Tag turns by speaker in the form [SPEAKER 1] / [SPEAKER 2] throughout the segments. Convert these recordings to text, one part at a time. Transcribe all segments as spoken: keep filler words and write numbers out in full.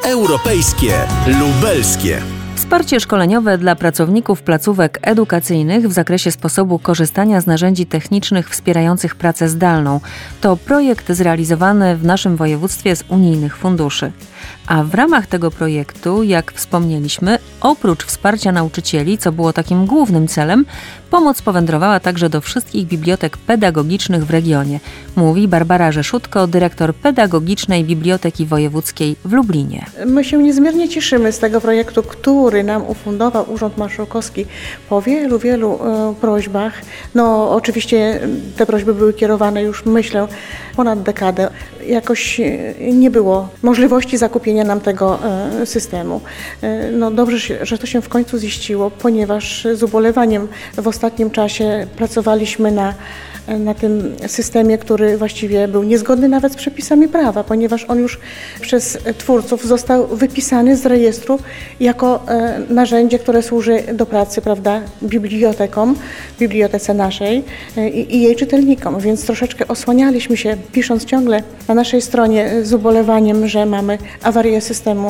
[SPEAKER 1] Europejskie, lubelskie.
[SPEAKER 2] Wsparcie szkoleniowe dla pracowników placówek edukacyjnych w zakresie sposobu korzystania z narzędzi technicznych wspierających pracę zdalną. To projekt zrealizowany w naszym województwie z unijnych funduszy. A w ramach tego projektu, jak wspomnieliśmy, oprócz wsparcia nauczycieli, co było takim głównym celem, pomoc powędrowała także do wszystkich bibliotek pedagogicznych w regionie, mówi Barbara Rzeszutko, dyrektor Pedagogicznej Biblioteki Wojewódzkiej w Lublinie.
[SPEAKER 3] My się niezmiernie cieszymy z tego projektu, który nam ufundował Urząd Marszałkowski po wielu, wielu e, prośbach. No oczywiście te prośby były kierowane już, myślę, ponad dekadę. Jakoś nie było możliwości zakupienia nam tego e, systemu. E, no dobrze, że to się w końcu ziściło, ponieważ z ubolewaniem w ostatnim czasie pracowaliśmy na, na tym systemie, który właściwie był niezgodny nawet z przepisami prawa, ponieważ on już przez twórców został wypisany z rejestru jako e, narzędzie, które służy do pracy, prawda, bibliotekom, bibliotece naszej e, i jej czytelnikom, więc troszeczkę osłanialiśmy się, pisząc ciągle na naszej stronie z ubolewaniem, że mamy awarię systemu.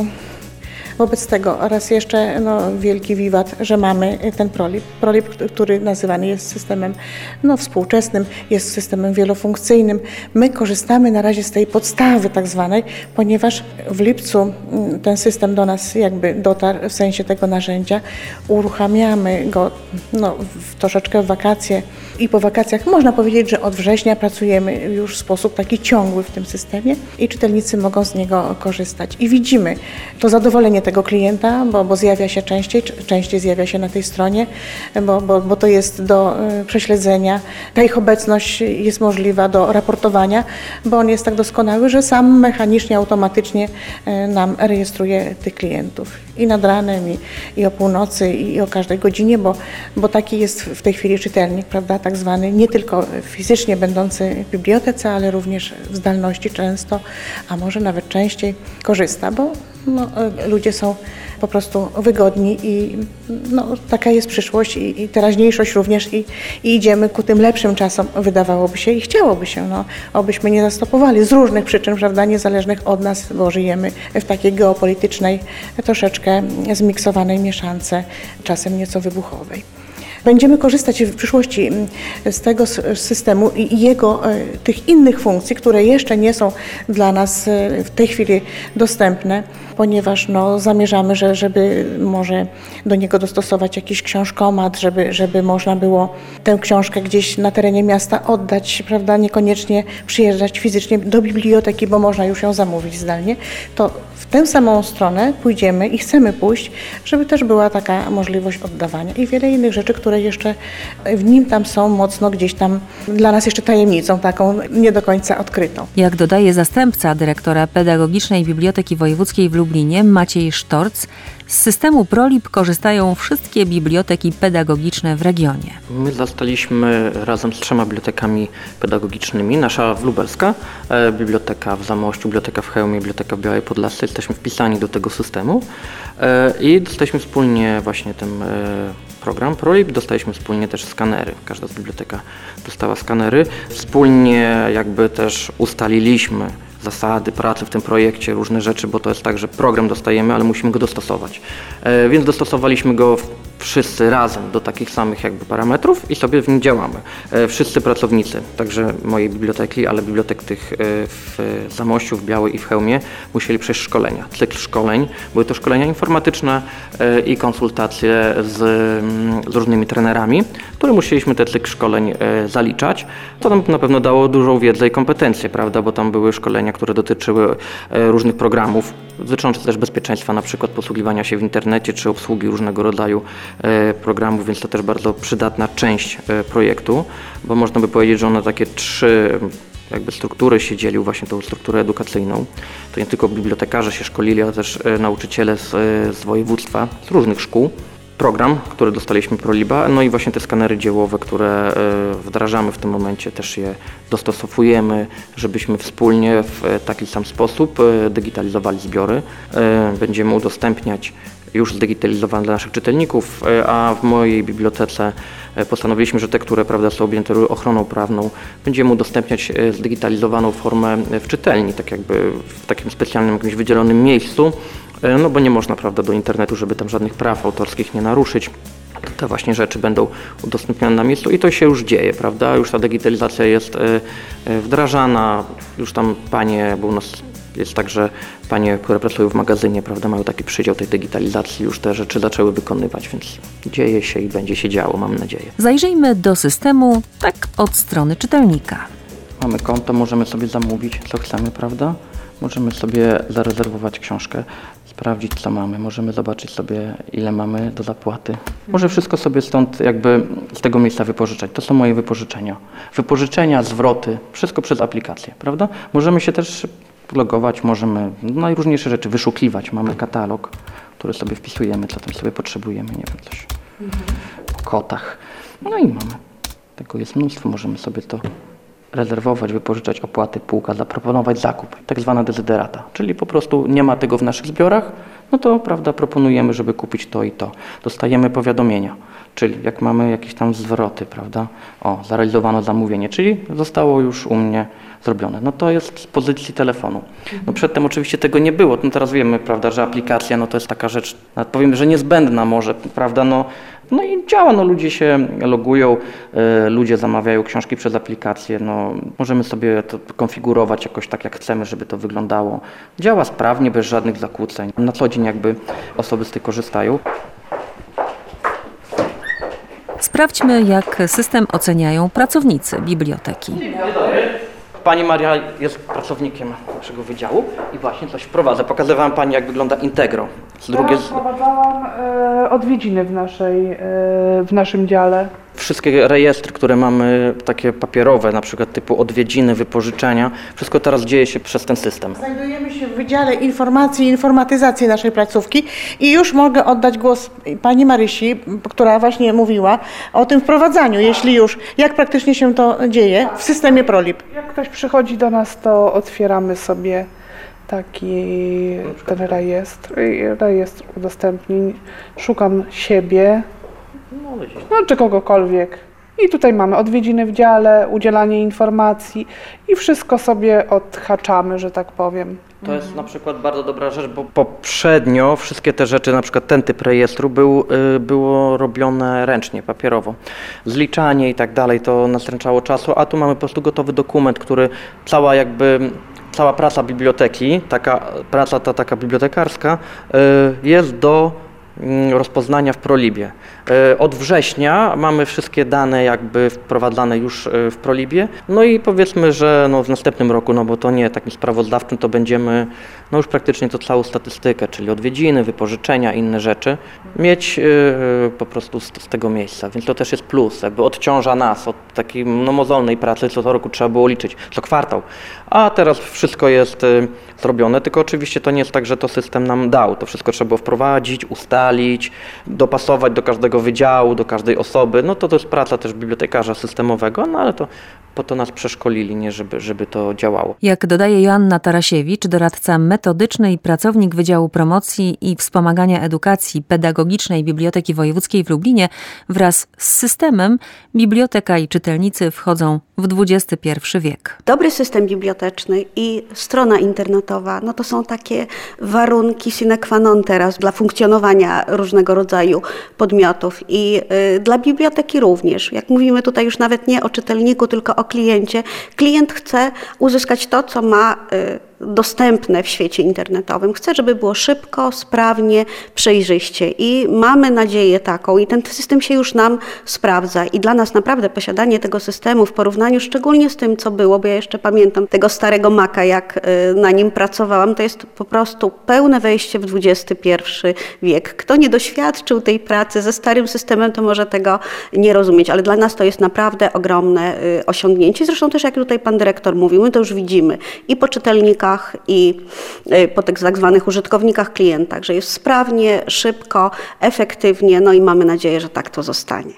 [SPEAKER 3] Wobec tego oraz jeszcze no, wielki wiwat, że mamy ten ProLib. ProLib, który nazywany jest systemem no, współczesnym, jest systemem wielofunkcyjnym. My korzystamy na razie z tej podstawy tak zwanej, ponieważ w lipcu ten system do nas jakby dotarł w sensie tego narzędzia. Uruchamiamy go no, w, troszeczkę w wakacje i po wakacjach można powiedzieć, że od września pracujemy już w sposób taki ciągły w tym systemie i czytelnicy mogą z niego korzystać. I widzimy to zadowolenie tego klienta, bo, bo zjawia się częściej, częściej zjawia się na tej stronie, bo, bo, bo to jest do y, prześledzenia. Ta ich obecność jest możliwa do raportowania, bo on jest tak doskonały, że sam mechanicznie, automatycznie y, nam rejestruje tych klientów. I nad ranem, i, i o północy, i o każdej godzinie, bo, bo taki jest w tej chwili czytelnik, prawda, tak zwany, nie tylko fizycznie będący w bibliotece, ale również w zdalności często, a może nawet częściej korzysta, bo no, ludzie są po prostu wygodni i no, taka jest przyszłość i, i teraźniejszość również i, i idziemy ku tym lepszym czasom, wydawałoby się i chciałoby się, no, obyśmy nie zastopowali z różnych przyczyn, prawda, niezależnych od nas, bo żyjemy w takiej geopolitycznej, troszeczkę zmiksowanej mieszance, czasem nieco wybuchowej. Będziemy korzystać w przyszłości z tego systemu i jego tych innych funkcji, które jeszcze nie są dla nas w tej chwili dostępne, ponieważ no, zamierzamy, że, żeby może do niego dostosować jakiś książkomat, żeby, żeby można było tę książkę gdzieś na terenie miasta oddać, prawda, niekoniecznie przyjeżdżać fizycznie do biblioteki, bo można już ją zamówić zdalnie, to w tę samą stronę pójdziemy i chcemy pójść, żeby też była taka możliwość oddawania i wiele innych rzeczy, które jeszcze w nim tam są mocno gdzieś tam dla nas jeszcze tajemnicą taką nie do końca odkrytą.
[SPEAKER 2] Jak dodaje zastępca dyrektora Pedagogicznej Biblioteki Wojewódzkiej w Lublinie Maciej Sztorc, z systemu ProLib korzystają wszystkie biblioteki pedagogiczne w regionie.
[SPEAKER 4] My zostaliśmy razem z trzema bibliotekami pedagogicznymi. Nasza lubelska, e, biblioteka w Zamościu, biblioteka w Chełmie, biblioteka w Białej Podlasce. Jesteśmy wpisani do tego systemu e, i dostaliśmy wspólnie właśnie ten e, program ProLib. Dostaliśmy wspólnie też skanery. Każda z biblioteka dostała skanery. Wspólnie jakby też ustaliliśmy zasady pracy w tym projekcie, różne rzeczy, bo to jest tak, że program dostajemy, ale musimy go dostosować. E, więc dostosowaliśmy go w, wszyscy razem do takich samych jakby parametrów i sobie w nim działamy. E, wszyscy pracownicy, także mojej biblioteki, ale bibliotek tych e, w Zamościu, w Białej i w Chełmie musieli przejść szkolenia. Cykl szkoleń, były to szkolenia informatyczne e, i konsultacje z, z różnymi trenerami, które musieliśmy te cykl szkoleń e, zaliczać. To nam na pewno dało dużą wiedzę i kompetencje, prawda, bo tam były szkolenia, które dotyczyły różnych programów, dotyczących też bezpieczeństwa, na przykład posługiwania się w internecie, czy obsługi różnego rodzaju programów, więc to też bardzo przydatna część projektu, bo można by powiedzieć, że one takie trzy jakby struktury się dzielił, właśnie tą strukturę edukacyjną. To nie tylko bibliotekarze się szkolili, ale też nauczyciele z, z województwa, z różnych szkół. Program, który dostaliśmy ProLiba, no i właśnie te skanery dziełowe, które wdrażamy w tym momencie, też je dostosowujemy, żebyśmy wspólnie w taki sam sposób digitalizowali zbiory. Będziemy udostępniać już zdigitalizowane dla naszych czytelników, a w mojej bibliotece postanowiliśmy, że te, które prawda, są objęte ochroną prawną, będziemy udostępniać zdigitalizowaną formę w czytelni, tak jakby w takim specjalnym, jakimś wydzielonym miejscu, no bo nie można, prawda, do internetu, żeby tam żadnych praw autorskich nie naruszyć. Te właśnie rzeczy będą udostępniane na miejscu i to się już dzieje, prawda? Już ta digitalizacja jest wdrażana, już tam panie, bo u nas jest tak, że panie, które pracują w magazynie, prawda, mają taki przydział tej digitalizacji, już te rzeczy zaczęły wykonywać, więc dzieje się i będzie się działo, mam nadzieję.
[SPEAKER 2] Zajrzyjmy do systemu tak od strony czytelnika.
[SPEAKER 4] Mamy konto, możemy sobie zamówić, co chcemy, prawda? Możemy sobie zarezerwować książkę, sprawdzić, co mamy. Możemy zobaczyć sobie, ile mamy do zapłaty. Może wszystko sobie stąd jakby z tego miejsca wypożyczać. To są moje wypożyczenia. Wypożyczenia, zwroty, wszystko przez aplikację, prawda? Możemy się też logować, możemy najróżniejsze rzeczy wyszukiwać. Mamy katalog, który sobie wpisujemy, co tam sobie potrzebujemy, nie wiem, coś o kotach. No i mamy. Tego jest mnóstwo, możemy sobie to rezerwować, wypożyczać opłaty, półka, zaproponować zakup, tak zwana dezyderata, czyli po prostu nie ma tego w naszych zbiorach, no to prawda, proponujemy, żeby kupić to i to. Dostajemy powiadomienia, czyli jak mamy jakieś tam zwroty, prawda, o, zarealizowano zamówienie, czyli zostało już u mnie zrobione. No to jest z pozycji telefonu. No przedtem oczywiście tego nie było, no teraz wiemy, prawda, że aplikacja, no to jest taka rzecz, nawet powiem, że niezbędna może, prawda, no, no i działa, no ludzie się logują, y, ludzie zamawiają książki przez aplikację, no możemy sobie to konfigurować jakoś tak, jak chcemy, żeby to wyglądało. Działa sprawnie, bez żadnych zakłóceń. Na co dzień jakby osoby z tego korzystają.
[SPEAKER 2] Sprawdźmy, jak system oceniają pracownicy biblioteki.
[SPEAKER 4] Pani Maria jest pracownikiem naszego wydziału i właśnie coś wprowadza. Pokazywałam Pani, jak wygląda Integro. Z drugiej...
[SPEAKER 5] Wprowadzałam e, odwiedziny w, naszej, e, w naszym dziale.
[SPEAKER 4] Wszystkie rejestry, które mamy, takie papierowe, na przykład typu odwiedziny, wypożyczenia, wszystko teraz dzieje się przez ten system.
[SPEAKER 3] Znajdujemy się w Wydziale Informacji i Informatyzacji naszej placówki i już mogę oddać głos pani Marysi, która właśnie mówiła o tym wprowadzaniu, jeśli już, jak praktycznie się to dzieje w systemie ProLib.
[SPEAKER 5] Jak ktoś przychodzi do nas, to otwieramy sobie taki ten rejestr, rejestr udostępnień, szukam siebie, no czy kogokolwiek. I tutaj mamy odwiedziny w dziale, udzielanie informacji i wszystko sobie odhaczamy, że tak powiem.
[SPEAKER 4] To jest na przykład bardzo dobra rzecz, bo poprzednio wszystkie te rzeczy, na przykład ten typ rejestru był, y, było robione ręcznie, papierowo. Zliczanie i tak dalej, to nastręczało czasu, a tu mamy po prostu gotowy dokument, który cała jakby, cała praca biblioteki, taka praca ta taka bibliotekarska y, jest do rozpoznania w ProLibie. Od września mamy wszystkie dane jakby wprowadzane już w ProLibie, no i powiedzmy, że no w następnym roku, no bo to nie takim sprawozdawczym, to będziemy no już praktycznie to całą statystykę, czyli odwiedziny, wypożyczenia, inne rzeczy, mieć yy, po prostu z, z tego miejsca, więc to też jest plus, jakby odciąża nas od takiej no, mozolnej pracy, co co roku trzeba było liczyć, co kwartał, a teraz wszystko jest yy, zrobione, tylko oczywiście to nie jest tak, że to system nam dał, to wszystko trzeba było wprowadzić, ustalić, dopasować do każdego wydziału, do każdej osoby, no to to jest praca też bibliotekarza systemowego, no ale to po to nas przeszkolili, nie, żeby, żeby to działało.
[SPEAKER 2] Jak dodaje Joanna Tarasiewicz, doradca metodyczny i pracownik Wydziału Promocji i Wspomagania Edukacji Pedagogicznej Biblioteki Wojewódzkiej w Lublinie, wraz z systemem biblioteka i czytelnicy wchodzą w dwudziesty pierwszy wiek.
[SPEAKER 6] Dobry system biblioteczny i strona internetowa, no to są takie warunki sine qua non teraz dla funkcjonowania różnego rodzaju podmiotów i y, dla biblioteki również. Jak mówimy tutaj już nawet nie o czytelniku, tylko o kliencie. Klient chce uzyskać to, co ma y, dostępne w świecie internetowym. Chcę, żeby było szybko, sprawnie, przejrzyście i mamy nadzieję taką i ten system się już nam sprawdza i dla nas naprawdę posiadanie tego systemu w porównaniu szczególnie z tym, co było, bo ja jeszcze pamiętam tego starego Maca, jak na nim pracowałam, to jest po prostu pełne wejście w dwudziesty pierwszy wiek. Kto nie doświadczył tej pracy ze starym systemem, to może tego nie rozumieć, ale dla nas to jest naprawdę ogromne osiągnięcie. Zresztą też jak tutaj pan dyrektor mówił, my to już widzimy i po czytelnikach, i po tych tak zwanych użytkownikach, klientach, że jest sprawnie, szybko, efektywnie, no i mamy nadzieję, że tak to zostanie.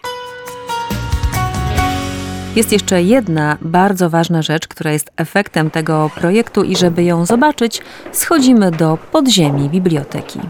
[SPEAKER 2] Jest jeszcze jedna bardzo ważna rzecz, która jest efektem tego projektu i żeby ją zobaczyć, schodzimy do podziemi biblioteki.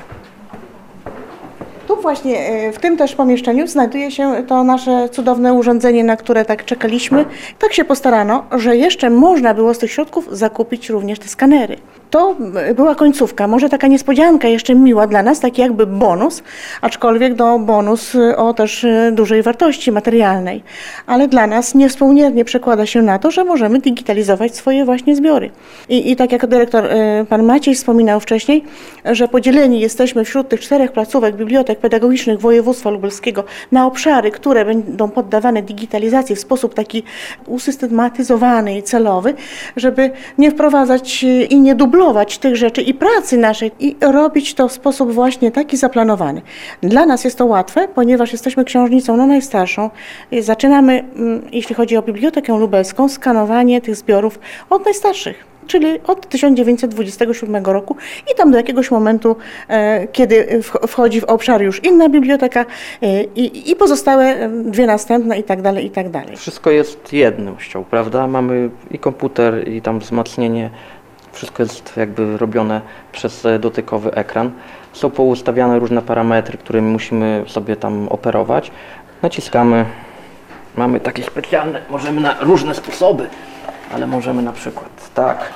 [SPEAKER 3] Tu właśnie, w tym też pomieszczeniu znajduje się to nasze cudowne urządzenie, na które tak czekaliśmy. Tak się postarano, że jeszcze można było z tych środków zakupić również te skanery. To była końcówka, może taka niespodzianka jeszcze miła dla nas, taki jakby bonus, aczkolwiek no, bonus o też dużej wartości materialnej. Ale dla nas niewspółmiernie przekłada się na to, że możemy digitalizować swoje właśnie zbiory. I, i tak jak dyrektor pan Maciej wspominał wcześniej, że podzieleni jesteśmy wśród tych czterech placówek bibliotek pedagogicznych województwa lubelskiego na obszary, które będą poddawane digitalizacji w sposób taki usystematyzowany i celowy, żeby nie wprowadzać i nie dublować tych rzeczy i pracy naszej i robić to w sposób właśnie taki zaplanowany. Dla nas jest to łatwe, ponieważ jesteśmy książnicą no najstarszą. Zaczynamy, jeśli chodzi o Bibliotekę Lubelską, skanowanie tych zbiorów od najstarszych, czyli od tysiąc dziewięćset dwudziestego siódmego roku i tam do jakiegoś momentu, e, kiedy wchodzi w obszar już inna biblioteka e, i, i pozostałe dwie następne i tak dalej, i tak dalej.
[SPEAKER 4] Wszystko jest jednością, prawda? Mamy i komputer, i tam wzmocnienie. Wszystko jest jakby robione przez dotykowy ekran. Są poustawiane różne parametry, którymi musimy sobie tam operować. Naciskamy. Mamy takie specjalne, możemy na różne sposoby, ale możemy na przykład tak.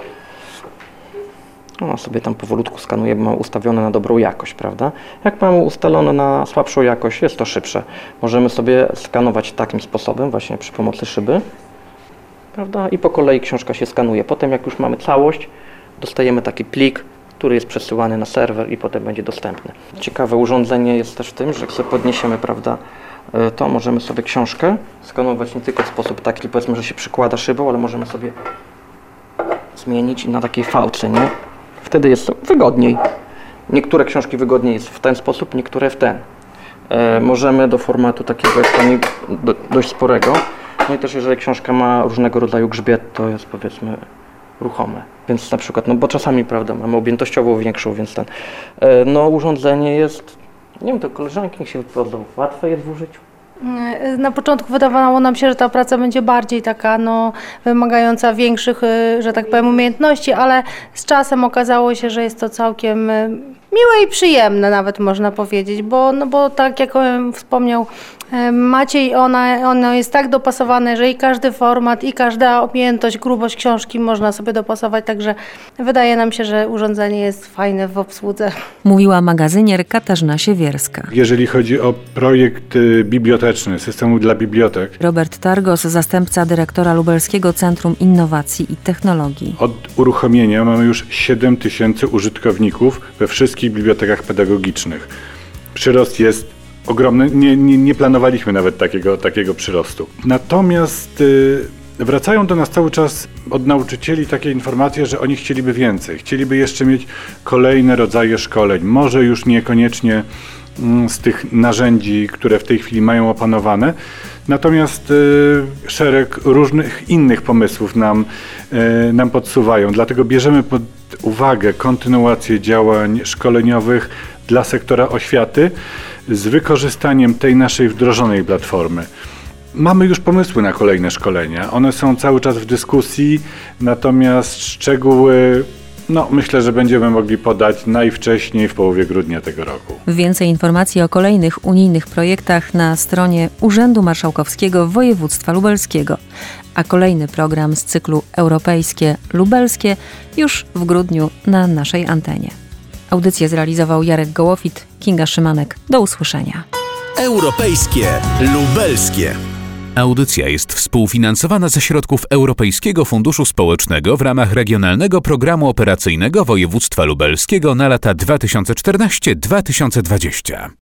[SPEAKER 4] No, sobie tam powolutku skanujemy, mamy ustawione na dobrą jakość, prawda? Jak mamy ustalone na słabszą jakość, jest to szybsze. Możemy sobie skanować takim sposobem, właśnie przy pomocy szyby. Prawda? I po kolei książka się skanuje. Potem jak już mamy całość, dostajemy taki plik, który jest przesyłany na serwer i potem będzie dostępny. Ciekawe urządzenie jest też w tym, że jak sobie podniesiemy, prawda, to możemy sobie książkę skanować nie tylko w sposób taki, powiedzmy, że się przykłada szybą, ale możemy sobie zmienić na takiej fałce, nie? Wtedy jest wygodniej. Niektóre książki wygodniej jest w ten sposób, niektóre w ten. E, możemy do formatu takiego ekranu do, dość sporego. No i też jeżeli książka ma różnego rodzaju grzbiet, to jest powiedzmy ruchome. Więc na przykład, no bo czasami, prawda, mamy objętościową większą, więc ten, e, no urządzenie jest, nie wiem, to koleżanki niech się wypowiedzą, łatwe jest w użyciu.
[SPEAKER 7] Na początku wydawało nam się, że ta praca będzie bardziej taka no, wymagająca większych, że tak powiem, umiejętności, ale z czasem okazało się, że jest to całkiem miłe i przyjemne nawet można powiedzieć, bo, no, bo tak jak wspomniał Maciej, ona, ono jest tak dopasowane, że i każdy format, i każda objętość, grubość książki można sobie dopasować, także wydaje nam się, że urządzenie jest fajne w obsłudze.
[SPEAKER 2] Mówiła magazynier Katarzyna Siewierska.
[SPEAKER 8] Jeżeli chodzi o projekt biblioteczny, systemu dla bibliotek.
[SPEAKER 2] Robert Targos, zastępca dyrektora Lubelskiego Centrum Innowacji i Technologii.
[SPEAKER 8] Od uruchomienia mamy już siedem tysięcy użytkowników we wszystkich bibliotekach pedagogicznych. Przyrost jest ogromny, nie, nie, nie planowaliśmy nawet takiego, takiego przyrostu. Natomiast y, wracają do nas cały czas od nauczycieli takie informacje, że oni chcieliby więcej, chcieliby jeszcze mieć kolejne rodzaje szkoleń, może już niekoniecznie mm, z tych narzędzi, które w tej chwili mają opanowane, natomiast y, szereg różnych innych pomysłów nam, y, nam podsuwają, dlatego bierzemy pod uwagę kontynuację działań szkoleniowych dla sektora oświaty z wykorzystaniem tej naszej wdrożonej platformy. Mamy już pomysły na kolejne szkolenia. One są cały czas w dyskusji, natomiast szczegóły no, myślę, że będziemy mogli podać najwcześniej w połowie grudnia tego roku.
[SPEAKER 2] Więcej informacji o kolejnych unijnych projektach na stronie Urzędu Marszałkowskiego Województwa Lubelskiego. A kolejny program z cyklu Europejskie Lubelskie już w grudniu na naszej antenie. Audycję zrealizował Jarek Gołofit, Kinga Szymanek. Do usłyszenia.
[SPEAKER 1] Europejskie Lubelskie.
[SPEAKER 9] Audycja jest współfinansowana ze środków Europejskiego Funduszu Społecznego w ramach Regionalnego Programu Operacyjnego Województwa Lubelskiego na lata dwa tysiące czternaście do dwa tysiące dwudziestego.